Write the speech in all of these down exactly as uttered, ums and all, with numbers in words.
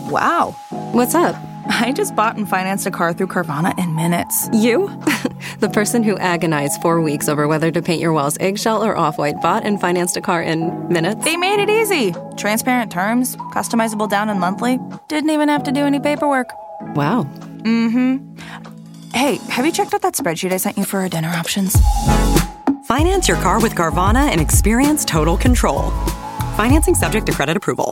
Wow. What's up? I just bought and financed a car through Carvana in minutes. You? The person who agonized four weeks over whether to paint your walls eggshell or off-white bought and financed a car in minutes? They made it easy. Transparent terms, customizable down and monthly. Didn't even have to do any paperwork. Wow. Mm-hmm. Hey, have you checked out that spreadsheet I sent you for our dinner options? Finance your car with Carvana and experience total control. Financing subject to credit approval.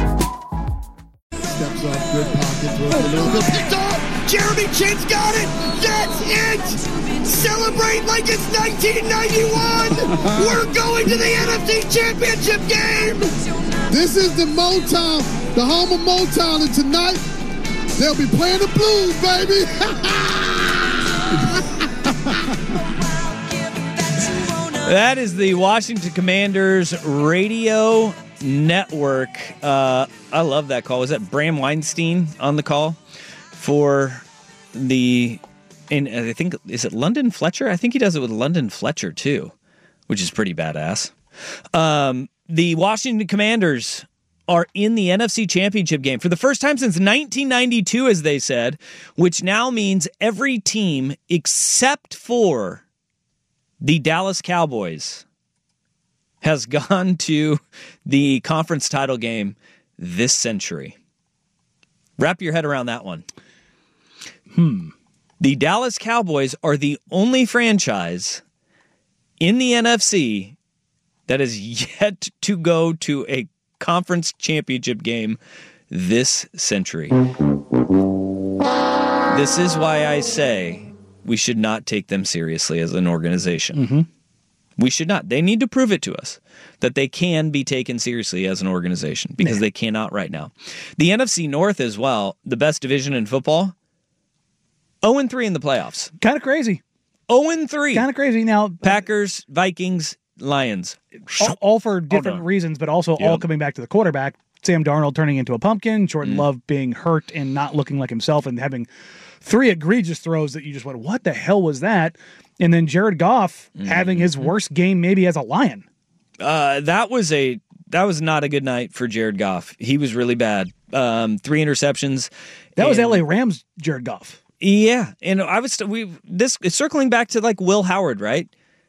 Steps off, good pocket, throws a little bit. Picked off! Jeremy Chin's got it! That's it! Celebrate like it's nineteen ninety-one! We're going to the N F C Championship game! This is the Motown, the home of Motown, and tonight they'll be playing the blues, baby! That is the Washington Commanders radio network. Uh, I love that call. Was that Bram Weinstein on the call for the, and I think, is it London Fletcher? I think he does it with London Fletcher too, which is pretty badass. Um, the Washington Commanders are in the N F C Championship game for the first time since nineteen ninety-two, as they said, which now means every team except for the Dallas Cowboys has gone to the conference title game this century. Wrap your head around that one. Hmm. The Dallas Cowboys are the only franchise in the N F C that has yet to go to a conference championship game this century. This is why I say we should not take them seriously as an organization. Mm-hmm. We should not. They need to prove it to us that they can be taken seriously as an organization, because they cannot right now. The N F C North as well, the best division in football, oh and three in the playoffs. Kind of crazy. oh and three. Kind of crazy. Now, Packers, Vikings, Lions. all, all for different oh, no. reasons, but also Yep. all coming back to the quarterback. Sam Darnold turning into a pumpkin, Jordan Mm. Love being hurt and not looking like himself and having three egregious throws that you just went, what the hell was that? And then Jared Goff Mm. having his worst game maybe as a Lion. Uh, that was a that was not a good night for Jared Goff. He was really bad. Um, three interceptions. That was and- L A Rams Jared Goff. Yeah, and I was we this is circling back to like Will Howard, right?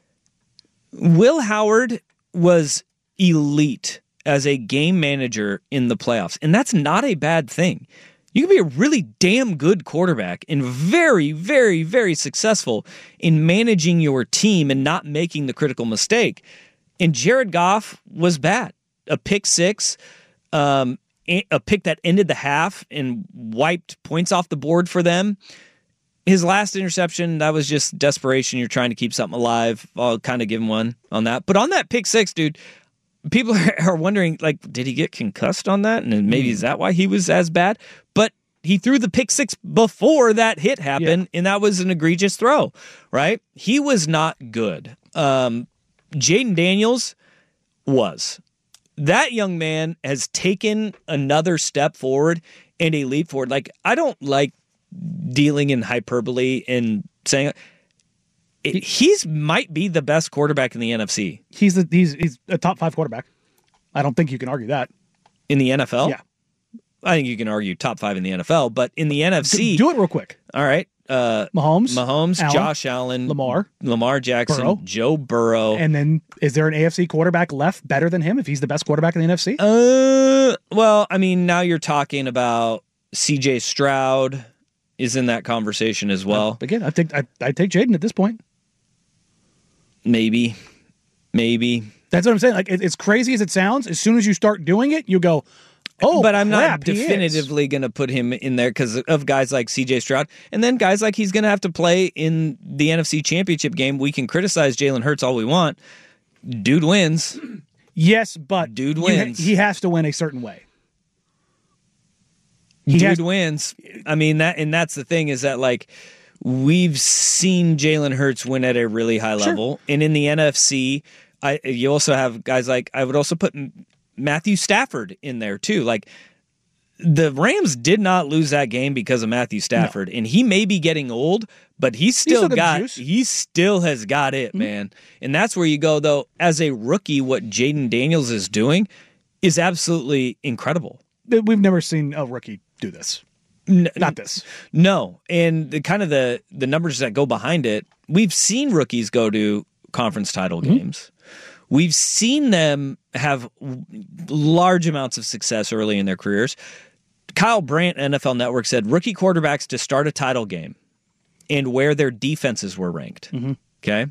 Will Howard was elite as a game manager in the playoffs, and that's not a bad thing. You can be a really damn good quarterback and very, very, very successful in managing your team and not making the critical mistake. And Jared Goff was bad. A pick six, um, a pick that ended the half and wiped points off the board for them. His last interception, that was just desperation. You're trying to keep something alive. I'll kind of give him one on that. But on that pick six, dude, people are wondering, like, did he get concussed on that? And maybe is that why he was as bad? But he threw the pick six before that hit happened, yeah. and that was an egregious throw, right? He was not good. Um, Jaden Daniels was. That young man has taken another step forward and a leap forward. Like, I don't like dealing in hyperbole and saying it, he's might be the best quarterback in the N F C. He's the, he's he's a top five quarterback. I don't think you can argue that. In the N F L? Yeah. I think you can argue top five in the N F L, but in the N F C... Do it real quick. All right. Uh, Mahomes. Mahomes, Allen, Josh Allen. Lamar. Lamar Jackson. Burrow. Joe Burrow. And then is there an A F C quarterback left better than him if he's the best quarterback in the N F C? Uh, well, I mean, now you're talking about C J Stroud is in that conversation as well. Uh, again, I think I I take Jaden at this point. Maybe. Maybe. That's what I'm saying. Like, it, it's crazy as it sounds. As soon as you start doing it, you go, oh, but I'm crap, not definitively going to put him in there because of guys like C J Stroud. And then guys like he's going to have to play in the N F C Championship game. We can criticize Jalen Hurts all we want. Dude wins. Yes, but Dude you wins. Ha- he has to win a certain way. He Dude has- wins. I mean, that, and that's the thing is that, like, we've seen Jalen Hurts win at a really high level. Sure. And in the N F C, I, you also have guys like, I would also put Matthew Stafford in there too. Like, the Rams did not lose that game because of Matthew Stafford, no. and he may be getting old, but he's still, still got, juice. he still has got it, mm-hmm. man. And that's where you go, though, as a rookie, what Jaden Daniels is doing is absolutely incredible. we've never seen a rookie do this. N- Not this. No, and the kind of the the numbers that go behind it. We've seen rookies go to conference title Mm-hmm. games. We've seen them have large amounts of success early in their careers. Kyle Brandt, N F L Network, said rookie quarterbacks to start a title game and where their defenses were ranked. Mm-hmm. Okay.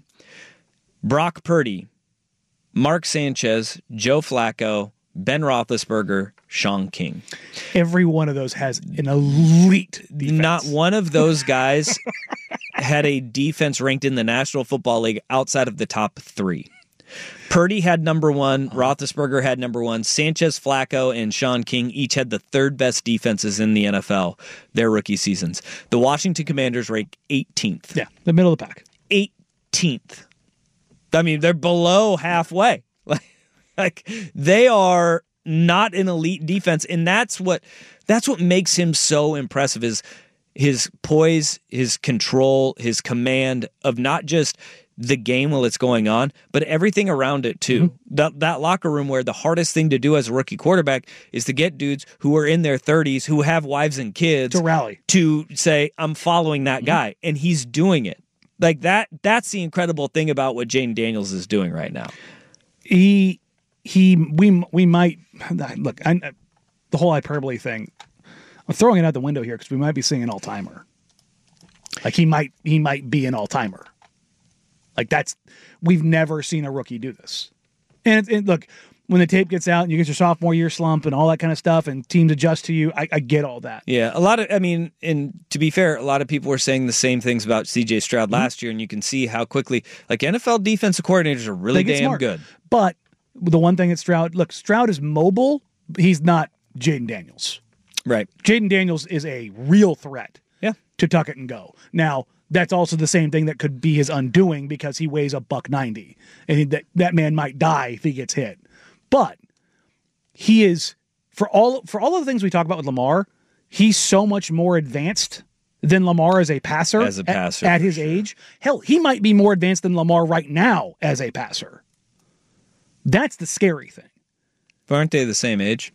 Brock Purdy, Mark Sanchez, Joe Flacco, Ben Roethlisberger, Sean King. Every one of those has an elite defense. Not one of those guys had a defense ranked in the National Football League outside of the top three. Purdy had number one. Roethlisberger had number one. Sanchez, Flacco, and Sean King each had the third best defenses in the N F L their rookie seasons. The Washington Commanders rank eighteenth. Yeah, the middle of the pack. eighteenth. I mean, they're below halfway. Like, like they are not an elite defense, and that's what that's what makes him so impressive is his poise, his control, his command of not just the game while it's going on, but everything around it too. Mm-hmm. That that locker room where the hardest thing to do as a rookie quarterback is to get dudes who are in their thirties, who have wives and kids, to rally, to say, I'm following that mm-hmm. guy, and he's doing it. Like that. That's the incredible thing about what Jaden Daniels is doing right now. He he we we might look. I, the whole hyperbole thing. I'm throwing it out the window here because we might be seeing an all timer. Like he might he might be an all timer. Like that's, we've never seen a rookie do this. And, and look, when the tape gets out and you get your sophomore year slump and all that kind of stuff and teams adjust to you, I, I get all that. Yeah, a lot of, I mean, and to be fair, a lot of people were saying the same things about C J Stroud mm-hmm. last year, and you can see how quickly, like N F L defensive coordinators are really damn smart. good. But the one thing that Stroud, look, Stroud is mobile, he's not Jaden Daniels. Right. Jaden Daniels is a real threat yeah. to tuck it and go. Now, that's also the same thing that could be his undoing because he weighs a buck ninety, and he, that that man might die if he gets hit. But he is for all for all of the things we talk about with Lamar, he's so much more advanced than Lamar as a passer. As a passer, at, at his sure. age, hell, he might be more advanced than Lamar right now as a passer. That's the scary thing. But aren't they the same age?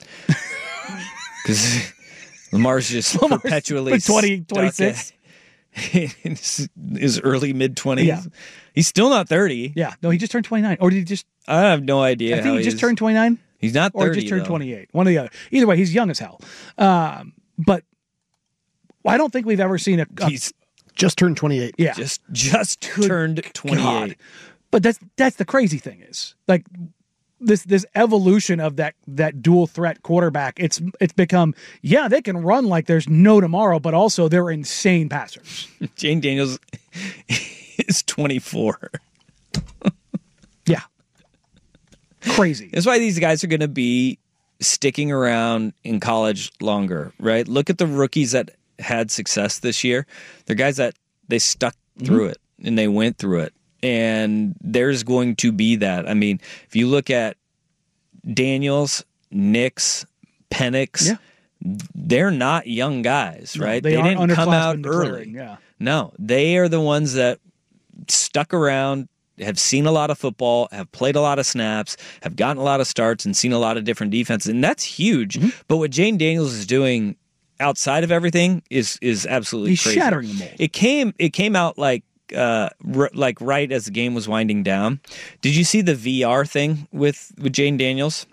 Because Lamar's just Lamar's perpetually twenty, twenty-six. In his, his early mid twenties. Yeah. He's still not thirty. Yeah. No, he just turned twenty-nine. Or did he just I have no idea. I think how he just he's, turned twenty-nine. He's not thirty. Or just turned though. twenty-eight. One or the other. Either way, he's young as hell. Um, but I don't think we've ever seen a, a He's just turned twenty-eight. Yeah. Just just Good turned twenty-eight. God. But that's that's the crazy thing is like this this evolution of that that dual threat quarterback. It's it's become yeah they can run like there's no tomorrow, but also they're insane passers. Jaden Daniels is twenty-four. Yeah, crazy. That's why these guys are going to be sticking around in college longer, right? Look at the rookies that had success this year. They're guys that they stuck through mm-hmm. it and they went through it. And there's going to be that. I mean, if you look at Daniels, Nix, Penix, yeah. they're not young guys, no, right? They, they didn't come out declaring, early. Yeah. No, they are the ones that stuck around, have seen a lot of football, have played a lot of snaps, have gotten a lot of starts, and seen a lot of different defenses. And that's huge. Mm-hmm. But what Jaden Daniels is doing outside of everything is is absolutely He's crazy. shattering the mold. It came, it came out like, Uh, r- like right as the game was winding down. Did you see the V R thing with with Jaden Daniels?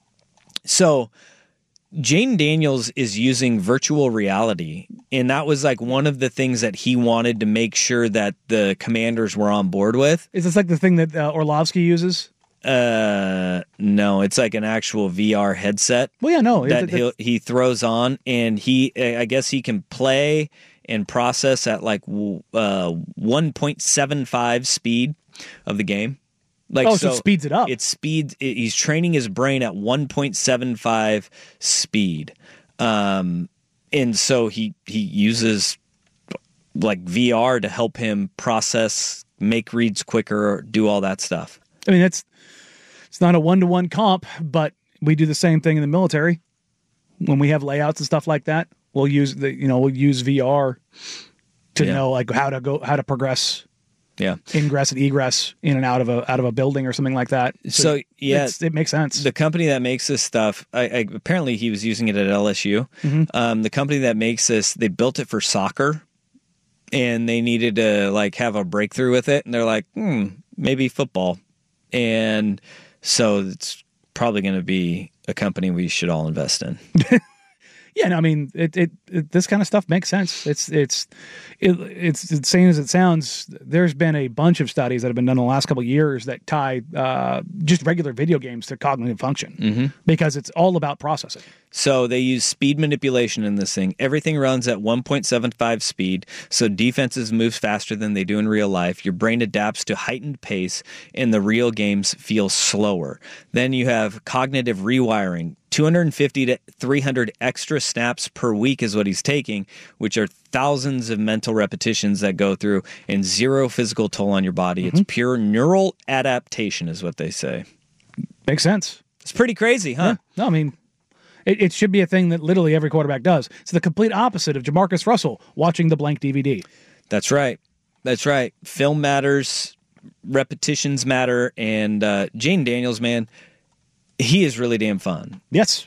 So Jaden Daniels is using virtual reality, and that was like one of the things that he wanted to make sure that the Commanders were on board with. Is this like the thing that uh, Orlovsky uses? Uh, no, it's like an actual V R headset. Well, yeah, no, that it, he he throws on, and he I guess he can play and process at like uh, one point seven five speed of the game. Like, oh, so, so it speeds it up. It speeds. It, he's training his brain at one point seven five speed, um, and so he he uses like V R to help him process, make reads quicker, do all that stuff. I mean, it's it's not a one to one comp, but we do the same thing in the military when we have layouts and stuff like that. We'll use the, you know, we'll use V R to yeah. know like how to go, how to progress Yeah. ingress and egress in and out of a out of a building or something like that. So, yeah, it's, it makes sense. The company that makes this stuff, I, I, apparently he was using it at L S U. Mm-hmm. Um, the company that makes this, they built it for soccer, and they needed to like have a breakthrough with it, and they're like, hmm, maybe football, and so it's probably going to be a company we should all invest in. Yeah, no, I mean, it, it, it. This kind of stuff makes sense. It's it's it, it's the same as it sounds. There's been a bunch of studies that have been done in the last couple of years that tie uh, just regular video games to cognitive function mm-hmm. because it's all about processing. So they use speed manipulation in this thing. Everything runs at one point seven five speed, so defenses move faster than they do in real life. Your brain adapts to heightened pace, and the real games feel slower. Then you have cognitive rewiring. two hundred fifty to three hundred extra snaps per week is what he's taking, which are thousands of mental repetitions that go through, and zero physical toll on your body. Mm-hmm. It's pure neural adaptation is what they say. Makes sense. It's pretty crazy, huh? Yeah. No, I mean, it, it should be a thing that literally every quarterback does. It's the complete opposite of Jamarcus Russell watching the blank D V D. That's right. That's right. Film matters, repetitions matter, and uh, Jane Daniels, man, he is really damn fun. Yes.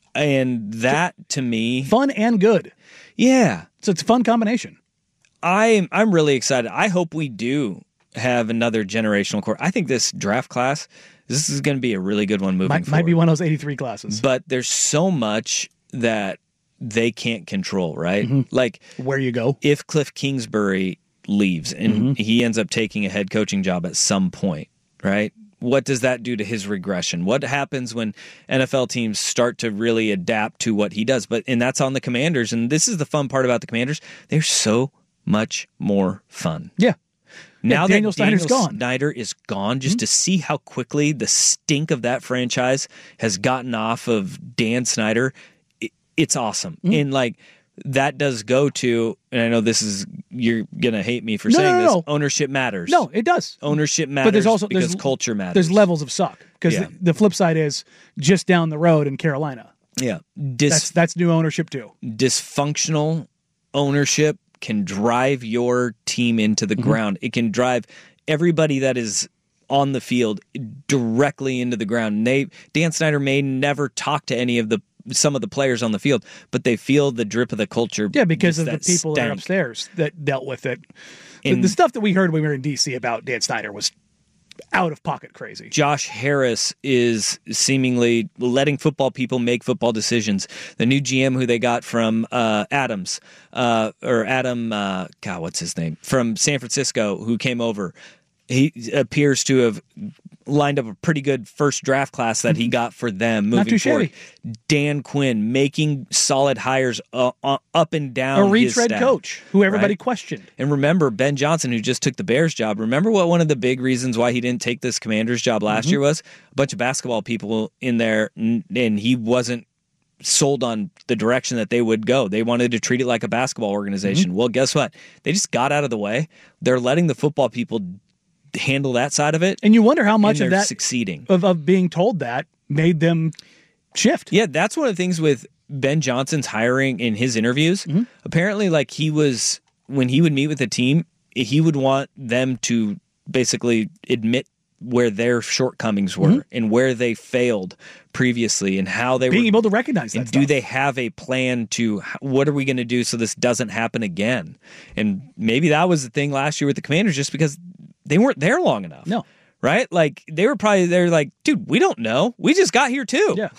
And that, to me... Fun and good. Yeah. So it's a fun combination. I'm, I'm really excited. I hope we do have another generational core. I think this draft class, this is going to be a really good one moving might, forward. Might be one of those eighty-three classes. But there's so much that they can't control, right? Mm-hmm. Like... Where you go. If Cliff Kingsbury leaves and mm-hmm. he ends up taking a head coaching job at some point, right? What does that do to his regression? What happens when N F L teams start to really adapt to what he does? But and that's on the Commanders. And this is the fun part about the Commanders. They're so much more fun. Yeah. Now yeah, Daniel that Daniel Snyder's gone. Snyder is gone, just mm-hmm. to see how quickly the stink of that franchise has gotten off of Dan Snyder, it, it's awesome. Mm-hmm. And like that does go to, and I know this is, you're going to hate me for no, saying no, no, this, no. ownership matters. No, it does. Ownership matters but there's also, because there's, culture matters. There's levels of suck. Because Yeah. the, the flip side is just down the road in Carolina. Yeah. Dis- that's, that's new ownership too. Dysfunctional ownership can drive your team into the mm-hmm. ground. It can drive everybody that is on the field directly into the ground. And they, Dan Snyder may never talk to any of the some of the players on the field, but they feel the drip of the culture. Yeah, because of that the people stank. that are upstairs that dealt with it. And the, the stuff that we heard when we were in D C about Dan Snyder was out of pocket crazy. Josh Harris is seemingly letting football people make football decisions. The new G M who they got from uh, Adams, uh, or Adam, uh, God, what's his name? From San Francisco, who came over. He appears to have lined up a pretty good first draft class that he got for them moving Not too forward. shabby. Dan Quinn making solid hires uh, uh, up and down. A his retread staff, coach who everybody right? questioned. And remember, Ben Johnson, who just took the Bears job, remember what one of the big reasons why he didn't take this Commanders job last mm-hmm. year was? A bunch of basketball people in there, and he wasn't sold on the direction that they would go. They wanted to treat it like a basketball organization. Mm-hmm. Well, guess what? They just got out of the way. They're letting the football people handle that side of it. And you wonder how much of of that succeeding of, of being told that made them shift. Yeah, that's one of the things with Ben Johnson's hiring in his interviews. Mm-hmm. Apparently, like he was, when he would meet with the team, he would want them to basically admit where their shortcomings were mm-hmm. and where they failed previously and how they being were able to recognize that and stuff. Do they have a plan to what are we going to do so this doesn't happen again? And maybe that was the thing last year with the Commanders, just because they weren't there long enough. No. Right? Like they were probably there like, dude, we don't know. We just got here too. Yeah.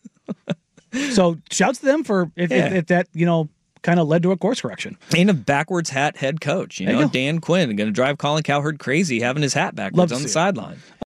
So shouts to them for if, yeah. if, if that, you know, kind of led to a course correction. And a backwards hat head coach, you there know, you go. Dan Quinn going to drive Colin Cowherd crazy having his hat backwards on the sideline.